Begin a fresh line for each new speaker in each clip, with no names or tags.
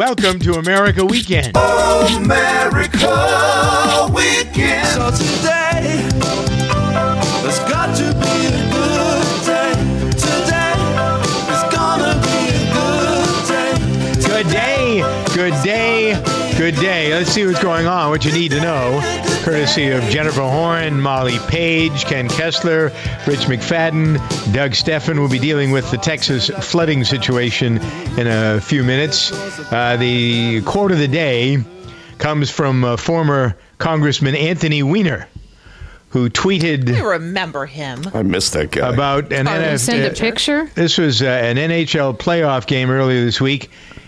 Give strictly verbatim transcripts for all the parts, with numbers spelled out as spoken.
welcome to America Weekend.
America Weekend.
So today, there's got to be a good day. Today, it's gonna be a good day.
Good day, good day, good day. Let's see what's going on, what you need to know. Courtesy of Jennifer Horn, Molly Page, Ken Kessler, Rich McFadden, Doug Steffen will be dealing with the Texas flooding situation in a few minutes. Uh, the quote of the day comes from uh, former Congressman Anthony Weiner, who tweeted...
I remember him.
I missed that guy.
About an
oh,
N F L...
send a picture?
This was uh, an N H L playoff game earlier this week.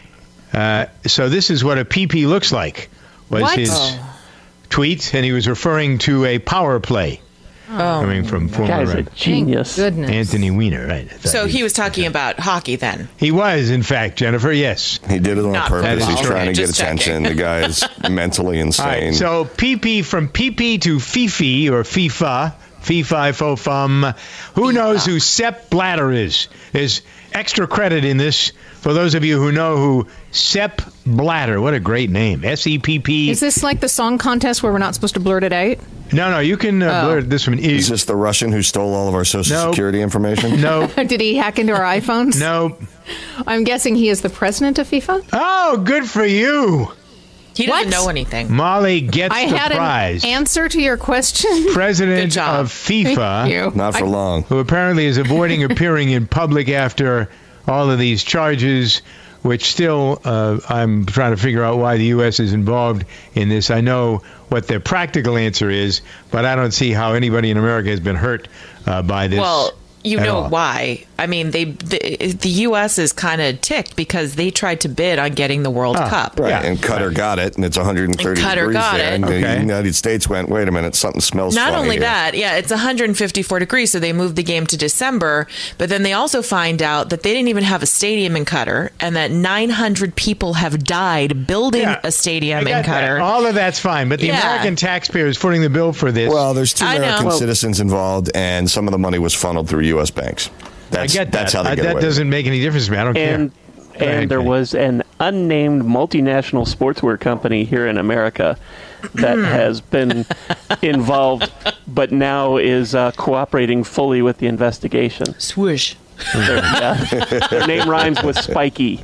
Uh, so this is what a P P looks like, was
what?
his
Oh.
tweet, and he was referring to a power play
Oh.
coming from former
Guy's a
uh,
genius.
Goodness.
Anthony Weiner. Right? I thought
So he was talking about hockey then.
He was, in fact, Jennifer, yes.
He did it on
Not
purpose.
football.
He's trying to get
Just
attention.
checking.
The guy is mentally
All
insane.
right, so P P from P P to Fifi or FIFA, FIFA, Fofum. Who knows who Sepp Blatter is? There's extra credit in this for those of you who know who Sepp Blatter. What a great name. S E P P.
Is this like the song contest where we're not supposed to blurt it out?
No, no, you can uh,
Oh.
blur this one.
Is this the Russian who stole all of our social
No.
security information?
No,
Did he hack into our iPhones?
no.
I'm guessing he is the president of FIFA?
Oh, good for you.
He doesn't
What?
know anything.
Molly gets
I
the
had
prize.
an answer to your question.
President
Good job.
of FIFA,
Thank you.
Not for
I-
long.
who apparently is avoiding appearing in public after all of these charges, which still uh, I'm trying to figure out why the U S is involved in this. I know what their practical answer is, but I don't see how anybody in America has been hurt uh, by this.
Well, you
at
know
all.
why. I mean, they the, the U S is kind of ticked because they tried to bid on getting the World
Ah,
Cup.
Right,
Yeah.
and Qatar got it, and it's one hundred thirty
And Qatar
degrees
got
there.
it.
And
Okay.
the United States went, wait a minute, something smells
Not
funny
only
here.
that, yeah, it's one hundred fifty-four degrees, so they moved the game to December. But then they also find out that they didn't even have a stadium in Qatar, and that nine hundred people have died building
Yeah,
a stadium
I
in
got that.
Qatar.
All of that's fine, but the
Yeah.
American taxpayer is footing the bill for this.
Well, there's two
I know.
American
Well-
citizens involved, and some of the money was funneled through U S banks. That's,
I get that.
That's how they
Uh,
get
that
away with it.
doesn't make any difference to me. I don't
And
care. Go ahead,
and there
Kenny.
was an unnamed multinational sportswear company here in America that has been involved, but now is uh, cooperating fully with the investigation.
Swoosh.
Their, yeah, their name rhymes with spiky.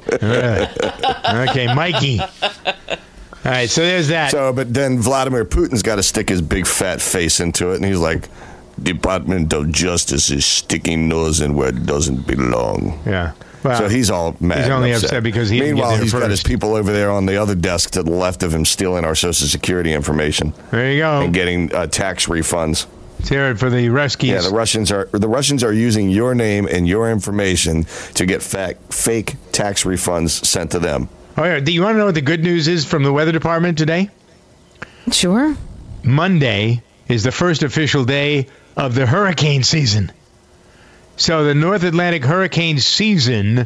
Okay, Mikey. All right, so there's that.
So, but then Vladimir Putin's got to stick his big fat face into it, and he's like, Department of Justice is sticking nose in where it doesn't belong.
yeah. Well,
So he's all mad.
He's
and
only
upset.
upset because he didn't get
Meanwhile,
there
he's got his
first.
people over there on the other desk to the left of him stealing our Social Security information
there you go.
and getting uh, tax refunds.
Let's hear it for the rescues.
Yeah, the Russians are the Russians are using your name and your information to get fa- fake tax refunds sent to them.
Oh, yeah. Do you want to know what the good news is from the weather department today?
Sure.
Monday is the first official day of the hurricane season. So the North Atlantic hurricane season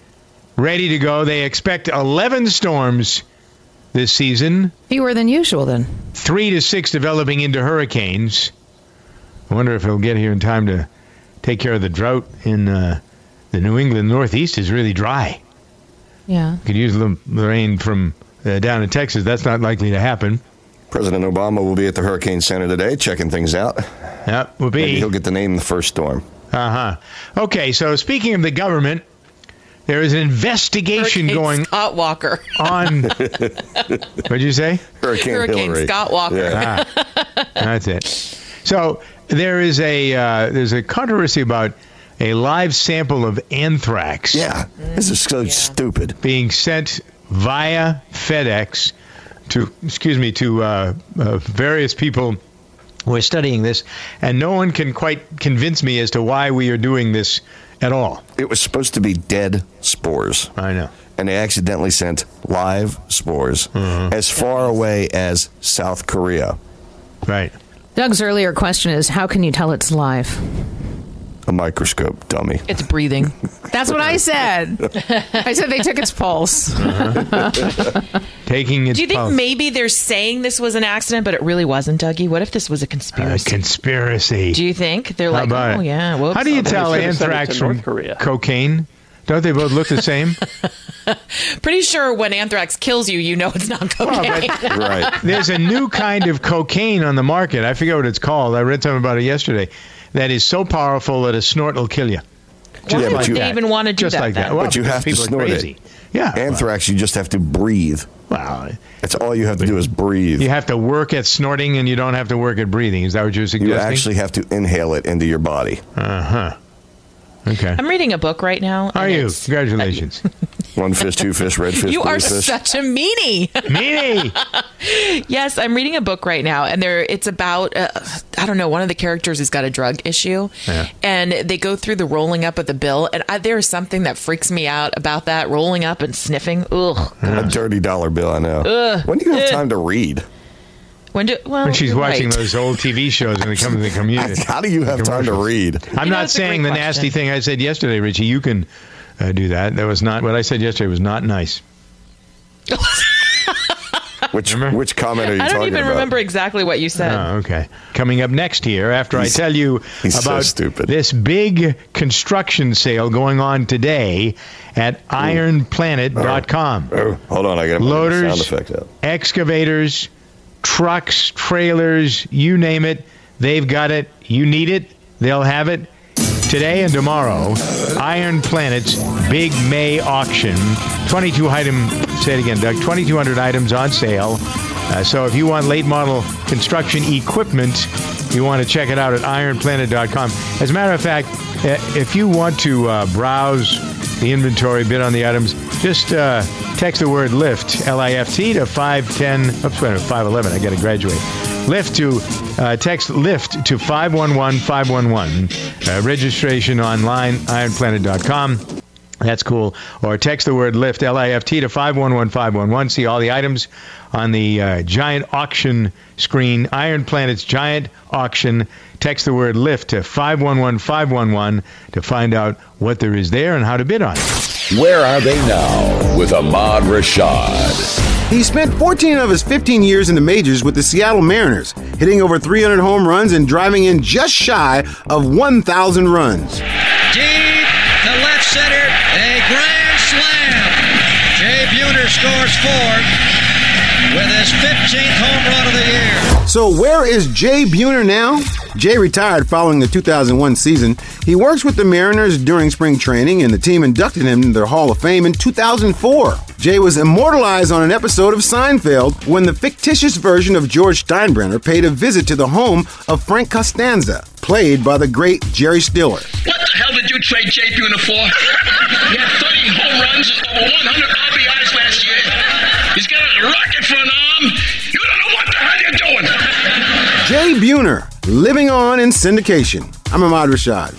ready to go. They expect eleven storms this season,
Fewer than usual, then.
three to six developing into hurricanes. I wonder if it'll get here in time to take care of the drought in uh, the New England Northeast is really dry.
Yeah.
Could use the the rain from uh, down in Texas. That's not likely to happen.
President Obama will be at the Hurricane Center today, checking things out.
Yep, will
Maybe
be.
he'll get to name the first storm.
Uh-huh. Okay, so speaking of the government, there is an investigation
Hurricane
going
Scott Walker.
on. What'd you say?
Hurricane,
Hurricane
Hillary.
Scott Walker.
Yeah.
Ah, that's it. So there is a uh, there's a controversy about a live sample of anthrax
Yeah, this is so stupid.
being sent via FedEx to excuse me to uh, uh, various people who are studying this, and no one can quite convince me as to why we are doing this at all.
It was supposed to be dead spores,
I know.
and they accidentally sent live spores
Mm-hmm.
as far away as South Korea.
Right.
Doug's earlier question is, how can you tell it's live?
A microscope, dummy.
It's breathing.
That's what I said. I said they took its pulse.
Taking its
Do you think
pulse.
maybe they're saying this was an accident, but it really wasn't, Dougie? What if this was a
A
conspiracy?
conspiracy.
Do you think they're
How
like,
about
oh
it?
yeah? Whoops.
How do you
They
tell
should have sent it
anthrax
to
from
North Korea.
cocaine? Don't they both look the same?
Pretty sure when anthrax kills you, you know it's not cocaine.
Well,
Right.
There's a new kind of cocaine on the market. I forget what it's called. I read something about it yesterday. That is so powerful that a snort will kill you.
Why
Yeah,
would
but you-
they even want to do
Just
that?
like that.
then?
Well,
But you have to
people are
snort
crazy.
it.
Yeah.
Anthrax, you just have to breathe.
Well,
That's all you have to do is breathe.
you have to work at snorting and you don't have to work at breathing. Is that what you're suggesting?
You actually have to inhale it into your body.
Uh-huh. Okay.
I'm reading a book right now.
How are
and
you?
it's-
Congratulations.
One fish, two fish, red fish,
You
blue
are
fish.
such a meanie.
Meanie!
Yes, I'm reading a book right now, and there it's about uh, I don't know. One of the characters has got a drug issue,
Yeah.
and they go through the rolling up of the bill, and I, there is something that freaks me out about that rolling up and sniffing. Ugh.
A dirty dollar bill, I know. When do you have
Ugh.
time to read?
When do well?
When she's
you're
watching
right.
those old T V shows and they come to the community.
How do you have time to
Commercials.
read?
I'm
You know,
not
it's a
saying
great
the nasty
question.
thing I said yesterday, Richie. You can uh, do that. That was not what I said yesterday. Was not nice.
Which
Remember?
which comment are you
I don't
talking
even
about?
remember exactly what you said.
Oh, okay. Coming up next here, after I
He's-
tell you
he's so
about
stupid.
this big construction sale going on today at iron planet dot com.
Oh, hold on, I got to put the
Loaders,
sound effect out.
excavators, trucks, trailers, you name it, they've got it. You need it, they'll have it. Today and tomorrow, Iron Planet's Big May Auction. twenty-two item, say it again, Doug, twenty-two hundred items on sale. Uh, so if you want late model construction equipment, you want to check it out at iron planet dot com. As a matter of fact, uh, if you want to uh, browse the inventory, bid on the items, just uh, text the word LIFT, L I F T, to five ten, oops, wait a minute, five eleven, I got to graduate. LIFT to, uh, text LIFT to five one one five one one. Uh, registration online, iron planet dot com. That's cool. Or text the word LIFT, L I F T, to five one one five one one. See all the items on the uh, giant auction screen, Iron Planet's giant auction. Text the word LIFT to five one one five one one to find out what there is there and how to bid on it.
Where are they now with Ahmad Rashad?
He spent fourteen of his fifteen years in the majors with the Seattle Mariners, hitting over three hundred home runs and driving in just shy of one thousand runs.
Deep to left center, a grand slam. Jay Buhner scores four with his fifteenth home run of the year.
So where is Jay Buhner now? Jay retired following the two thousand one season. He works with the Mariners during spring training, and the team inducted him into their Hall of Fame in two thousand four. Jay was immortalized on an episode of Seinfeld when the fictitious version of George Steinbrenner paid a visit to the home of Frank Costanza, played by the great Jerry Stiller.
What the hell did you trade Jay Buhner for? He had thirty home runs, over one hundred R B Is last year. He's got a rocket for an arm. You don't know what the hell you're doing.
Jay Buhner, living on in syndication. I'm Ahmad Rashad.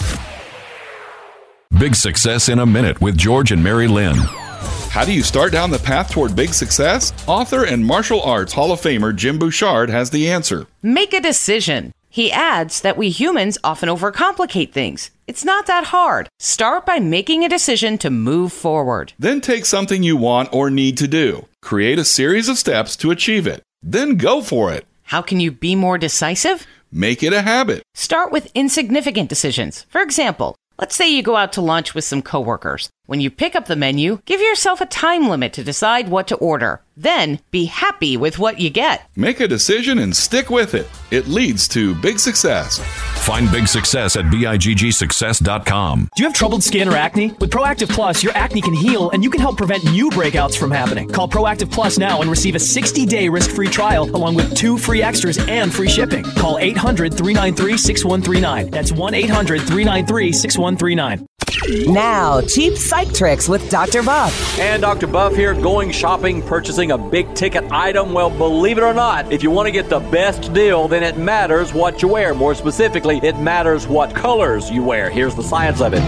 Big Success in a Minute with George and Mary Lynn.
How do you start down the path toward big success? Author and martial arts Hall of Famer Jim Bouchard has the answer.
Make a decision. He adds that we humans often overcomplicate things. It's not that hard. Start by making a decision to move forward.
Then take something you want or need to do. Create a series of steps to achieve it. Then go for it.
How can you be more decisive?
Make it a habit.
Start with insignificant decisions. For example, let's say you go out to lunch with some coworkers. When you pick up the menu, give yourself a time limit to decide what to order. Then be happy with what you get.
Make a decision and stick with it. It leads to big success.
Find big success at big success dot com.
Do you have troubled skin or acne? With Proactive Plus, your acne can heal and you can help prevent new breakouts from happening. Call Proactive Plus now and receive a sixty-day risk-free trial along with two free extras and free shipping. Call eight hundred three nine three six one three nine. That's one eight hundred three nine three six one three nine.
Now, cheap psych tricks with Doctor Buff.
And Doctor Buff here, going shopping, purchasing a big ticket item. Well, believe it or not, if you want to get the best deal, then it matters what you wear. More specifically, it matters what colors you wear. Here's the science of it.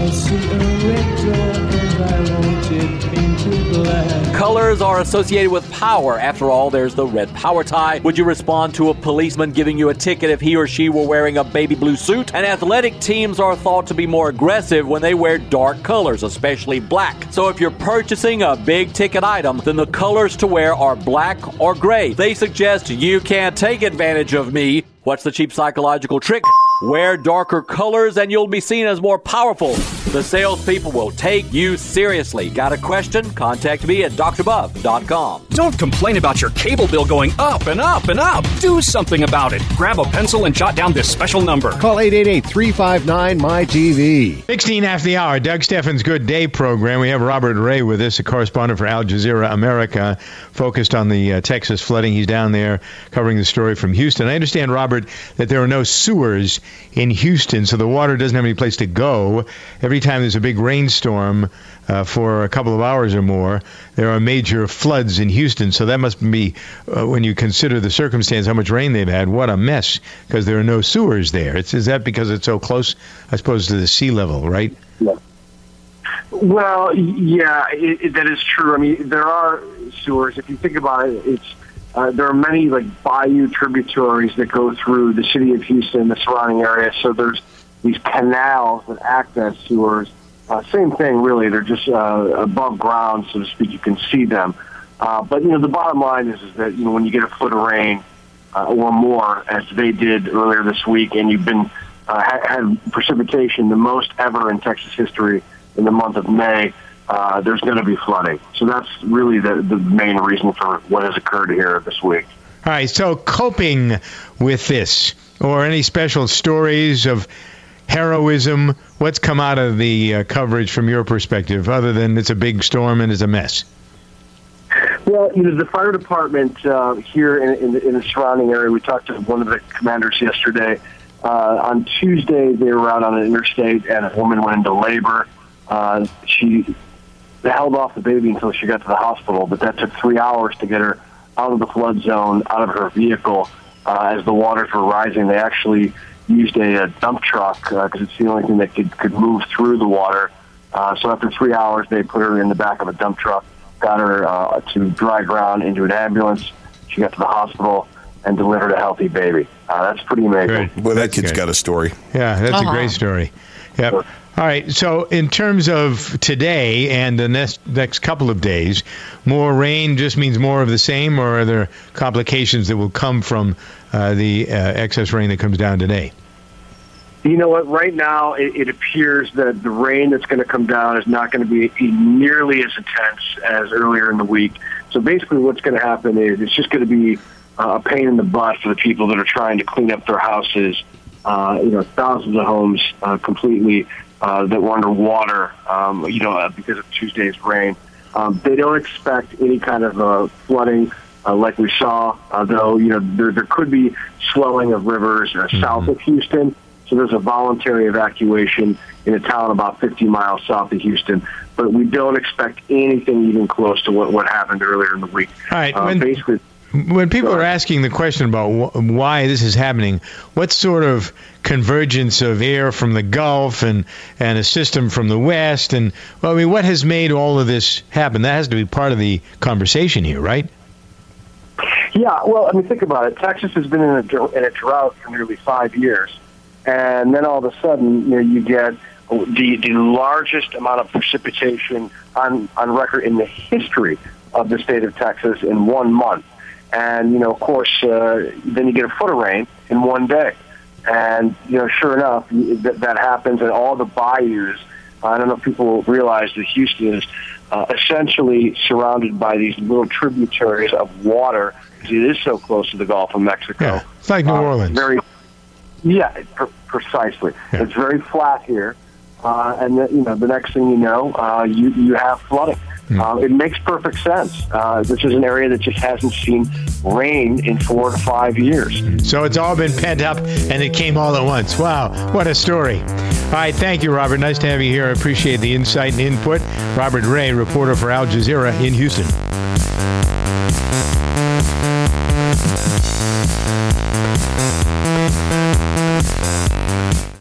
Colors are associated with power. After all, there's the red power tie. Would you respond to a policeman giving you a ticket if he or she were wearing a baby blue suit? And athletic teams are thought to be more aggressive when they wear dark colors, especially black. So if you're purchasing a big ticket item, then the colors to wear are black or gray. They suggest you can't take advantage of me. What's the cheap psychological trick? Wear darker colors and you'll be seen as more powerful. The salespeople will take you seriously. Got a question? Contact me at d r buff dot com.
Don't complain about your cable bill going up and up and up. Do something about it. Grab a pencil and jot down this special number.
Call eight eight eight, three five nine, M Y T V.
sixteen after the hour, Doug Steffen's Good Day program. We have Robert Ray with us, a correspondent for Al Jazeera America, focused on the uh, Texas flooding. He's down there covering the story from Houston. I understand, Robert, that there are no sewers in Houston, so the water doesn't have any place to go. Every time there's a big rainstorm uh, for a couple of hours or more, there are major floods in Houston. So that must be, uh, when you consider the circumstance, how much rain they've had, what a mess, because there are no sewers there. It's, is that because it's so close, I suppose, to the sea level, right?
Yeah. Well, yeah, it, it, that is true. I mean, there are sewers. If you think about it, it's uh, there are many like bayou tributaries that go through the city of Houston, the surrounding area. So there's these canals that act as sewers. Uh, same thing, really. They're just uh, above ground, so to speak. You can see them. Uh, but, you know, the bottom line is, is that, you know, when you get a foot of rain uh, or more, as they did earlier this week, and you've been uh, had, had precipitation, the most ever in Texas history in the month of May, uh, there's going to be flooding. So that's really the, the main reason for what has occurred here this week.
All right, so coping with this, or any special stories of heroism, what's come out of the uh, coverage from your perspective, other than it's a big storm and it's a mess?
Well, you know, the fire department uh, here in, in, the, in the surrounding area, we talked to one of the commanders yesterday. Uh, on Tuesday, they were out on an interstate, and a woman went into labor. Uh, she they held off the baby until she got to the hospital, but that took three hours to get her out of the flood zone, out of her vehicle. Uh, as the waters were rising, they actually used a, a dump truck because uh, it's the only thing that could, could move through the water. Uh, so after three hours, they put her in the back of a dump truck, got her uh, to dry ground into an ambulance. She got to the hospital and delivered a healthy baby. Uh, that's pretty amazing.
Good.
Well, that
That's
kid's
good.
got a story.
Yeah, that's
Uh-huh.
a great story. Yep.
Sure.
All right, so in terms of today and the next, next couple of days, more rain just means more of the same, or are there complications that will come from uh, the uh, excess rain that comes down today?
You know what? Right now, it, it appears that the rain that's going to come down is not going to be nearly as intense as earlier in the week. So basically what's going to happen is it's just going to be uh, a pain in the butt for the people that are trying to clean up their houses. Uh, you know, thousands of homes uh, completely uh, that were underwater, um, you know, uh, because of Tuesday's rain. Um, they don't expect any kind of uh, flooding uh, like we saw, uh, though, you know, there, there could be swelling of rivers uh, mm-hmm. south of Houston. So there's a voluntary evacuation in a town about fifty miles south of Houston. But we don't expect anything even close to what, what happened earlier in the week.
All right.
Uh,
When,
basically,
when people are asking the question about wh- why this is happening, what sort of convergence of air from the Gulf and, and a system from the West? And, well, I mean, what has made all of this happen? That has to be part of the conversation here, right?
Yeah, well, I mean, think about it. Texas has been in a, dr- in a drought for nearly five years. And then all of a sudden, you know, you get the, the largest amount of precipitation on, on record in the history of the state of Texas in one month. And, you know, of course, uh, then you get a foot of rain in one day. And, you know, sure enough, that, that happens in all the bayous. I don't know if people realize that Houston is uh, essentially surrounded by these little tributaries of water. It is so close to the Gulf of Mexico.
Yeah, it's like New
Uh,
Orleans.
Very, yeah, pre- precisely.
Yeah.
It's very flat here. Uh, and, the, you know, the next thing you know, uh, you, you have flooding.
Mm.
Uh, it makes perfect sense. Uh, this is an area that just hasn't seen rain in four to five years.
So it's all been pent up, and it came all at once. Wow, what a story. All right, thank you, Robert. Nice to have you here. I appreciate the insight and input. Robert Ray, reporter for Al Jazeera in Houston.